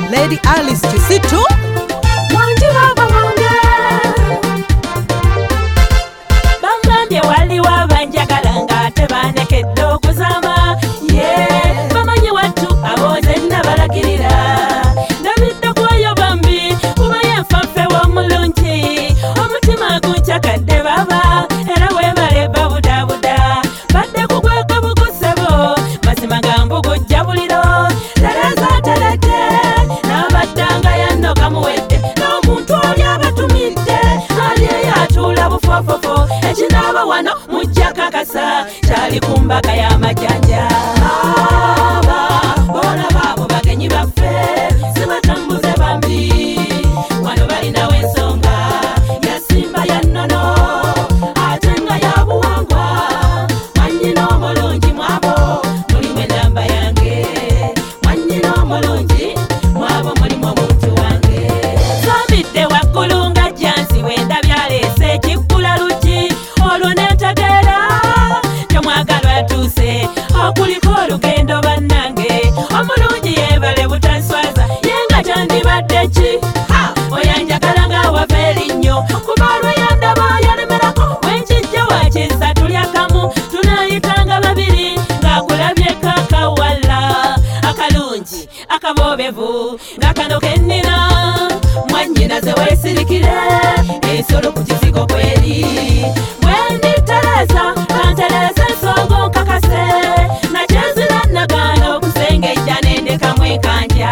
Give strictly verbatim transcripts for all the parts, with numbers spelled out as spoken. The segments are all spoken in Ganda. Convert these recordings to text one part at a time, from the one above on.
Lady Alice Kisitu. Wanji baba wange bangambye wali wabanjagala ng'ate banekedde okuzama ye bamanyi wattu abooze nabalagirira ndabidde kuwayo bambi kuba yenfaffe w'omulungi omutima guncakadde baba era weebale babudabuda badde kugweka bugusebo mazima ga mbugujja buliro tereza terete n'abaddanga yannoga muwedde n'omuntu oli abatumidde ali eyatuula bufofofo ekinaaba wano mujja kakasa kyali ku mbaga y'amajanja aba bona baabo bagenyi baffe sibatambuze bambi wano balinawo ensonga yasimba yannono ate nga yabuwangwa mwannyina omulungi mwabo mulimu enamba yange mwannyina omulungi mwabo mulimu omuntu wange sombidde waggulu nga jansi wenda byaleese ekiggula luki olwo netegeera kyomwagalwa atuuse okuliko olugendo bannange omulungi yeebale butanswaza ye nga kyandibadde ki oyanjagala nga wava erinnyo kuba lweyandaba yalemerako wenkijja wakisa tulya kamu tunayitanga babiri ng'akulabye kakawala akalungi akaboobevu nga kano kennina mwannyina ze weesirikire ensolo ku kizigo kweri bwenditereza kantereza ensongo nkakase nakyenzira nagaana okusengejja nendekamu enkanja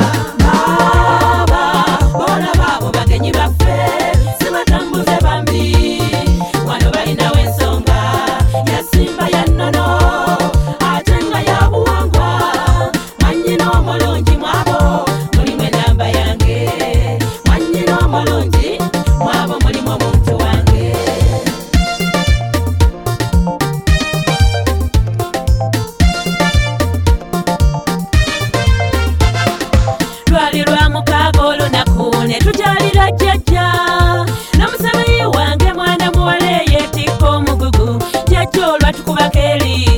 baba bona baabo bagenyi baffe sibatambuze bambi wano balinawo ensonga yasimba yannono ate nga yabuwangwa mwannyina omulungi mwabo mulimu enamba yange mwannyina omulungi mwabo mulimu omuntu wange lwali lwa mukaaga olunaku ne tukyalira jjajja n'omusabayi wange mwana muwala eyeetikka omugugu jjajja olwatukubako eri